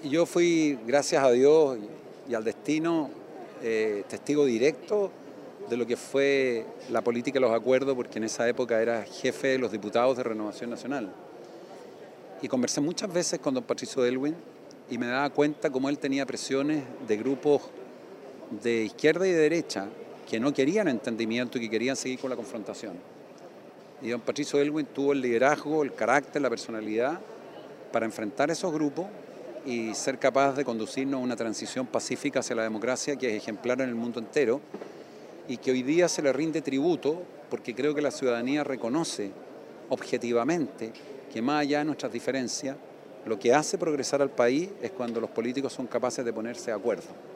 Yo fui, gracias a Dios y al destino, testigo directo de lo que fue la política de los acuerdos, porque en esa época era jefe de los diputados de Renovación Nacional. Y conversé muchas veces con don Patricio Aylwin y me daba cuenta cómo él tenía presiones de grupos de izquierda y de derecha que no querían entendimiento y que querían seguir con la confrontación. Y don Patricio Aylwin tuvo el liderazgo, el carácter, la personalidad para enfrentar esos grupos y ser capaz de conducirnos a una transición pacífica hacia la democracia que es ejemplar en el mundo entero y que hoy día se le rinde tributo porque creo que la ciudadanía reconoce objetivamente que más allá de nuestras diferencias, lo que hace progresar al país es cuando los políticos son capaces de ponerse de acuerdo.